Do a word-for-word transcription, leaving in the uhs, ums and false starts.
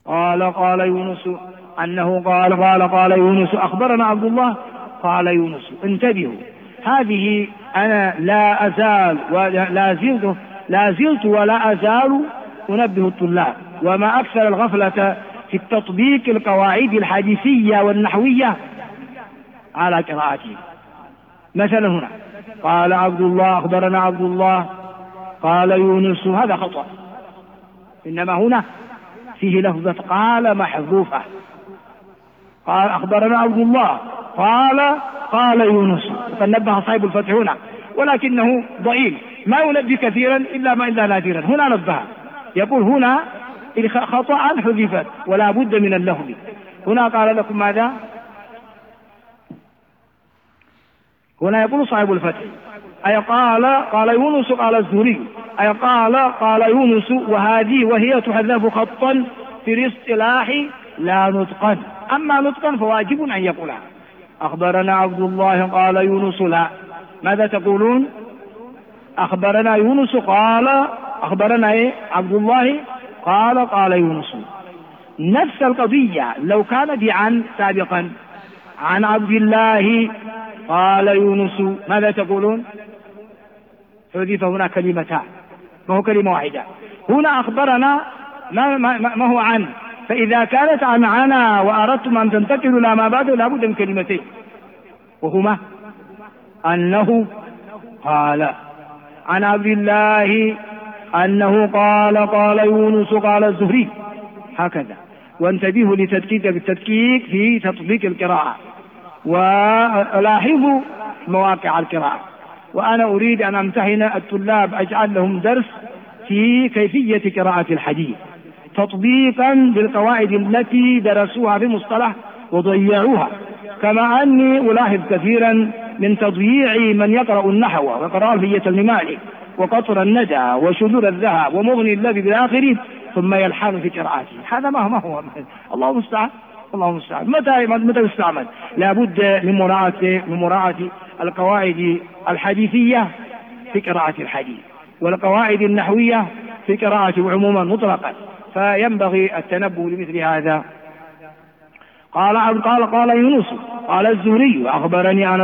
قال قال يونس أنه قال قال قال يونس أخبرنا عبد الله قال يونس. انتبهوا، هذه أنا لا أزال ولا زلت لا زلت ولا أزال أنبه الطلاب، وما أكثر الغفلة في التطبيق القواعد الحديثية والنحوية على قراءته. مثلا هنا قال عبد الله أخبرنا عبد الله قال يونس، هذا خطأ، إنما هنا فيه لفظة قال محذوفة. قال أخبرنا عبد الله قال قال يونس، وقد نبه صاحب الفتح هنا، ولكنه ضئيل ما ينبه كثيرا إلا ما إلا نادرا. هنا نبه، يقول هنا خطأ حذفت ولا بد من اللفظ. هنا قال لكم ماذا؟ هنا يقول صاحب الفتح أي قال قال يونس قال الزهري، أي قال قال يونس، وهذه وهي تحذف خطا في الاصطلاح لا نطقا، أما نطقا فواجب أن يقولها. أخبرنا عبد الله قال يونس لا، ماذا تقولون؟ أخبرنا يونس قال أخبرنا إيه؟ عبد الله قال قال يونس. نفس القضية لو كان بعن سابقا، عن عبد الله قال يونس، ماذا تقولون؟ حذف هنا كلمتان، ما هو كلمة واحدة. هنا أخبرنا ما, ما, ما هو عن، فإذا كانت عن عنا وأردتم أن تنتقلوا إلى ما بعده لابد من كلمتين، وهما أنه قال عن عبد الله أنه قال قال يونس قال الزهري، هكذا. وانتبهوا لتدقيق بالتدقيق في تطبيق القراءة، ولاحظوا مواقع القراءة. وأنا أريد أن أمتحن الطلاب، أجعل لهم درس في كيفية قراءة الحديث تطبيقا للقواعد التي درسوها في المصطلح وضيعوها، كما أني ألاحظ كثيرا من تضييع من يقرأ النحو وقراءة ألفية ابن مالك وقطر الندى وشذور الذهب ومغني اللبن بالآخر ثم يلحن في قراءته. هذا ما هو الله المستعان، الله المستعان. متى متى يستعمل؟ لابد من مراعاة من مراعاة القواعد الحديثية في قراءة الحديث، والقواعد النحوية في قراءة عموما مطلقا، فينبغي التنبه لمثل هذا. قال قال قال يونس قال الزهري أخبرني أنا